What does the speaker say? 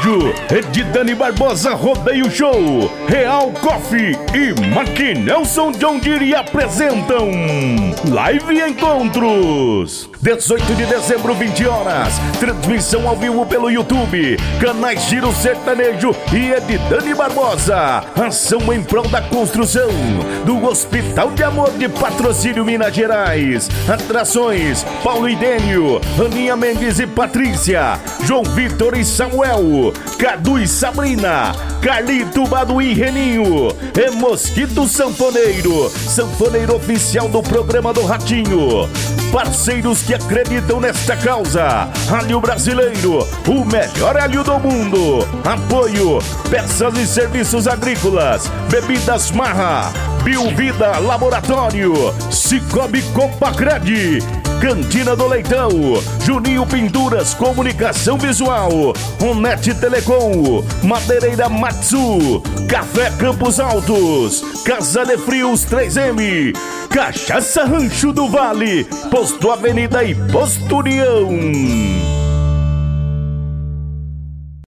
Sertanejo, de Dani Barbosa Rodeio Show, Real Coffee e Maquinelson John Deere apresentam Live Encontros. 18 de dezembro, 20 horas, transmissão ao vivo pelo YouTube, canais Giro Sertanejo e de Dani Barbosa. Ação em prol da construção do Hospital de Amor de Patrocínio, Minas Gerais. Atrações: Paulo e Dênio, Aninha Mendes e Patrícia, João Vitor e Samuel, Cadu e Sabrina, Carlito, Badu e Reninho, e Mosquito Sanfoneiro, sanfoneiro oficial do programa do Ratinho. Parceiros que acreditam nesta causa: Alho Brasileiro, o melhor alho do mundo. Apoio: Peças e Serviços Agrícolas, Bebidas Marra, Biovida Laboratório, Cicobi Compacred, Cantina do Leitão, Juninho Pinturas, Comunicação Visual, Onet Telecom, Madeireira Matsu, Café Campos Altos, Casa de Frios 3M, Cachaça Rancho do Vale, Posto Avenida e Posto União.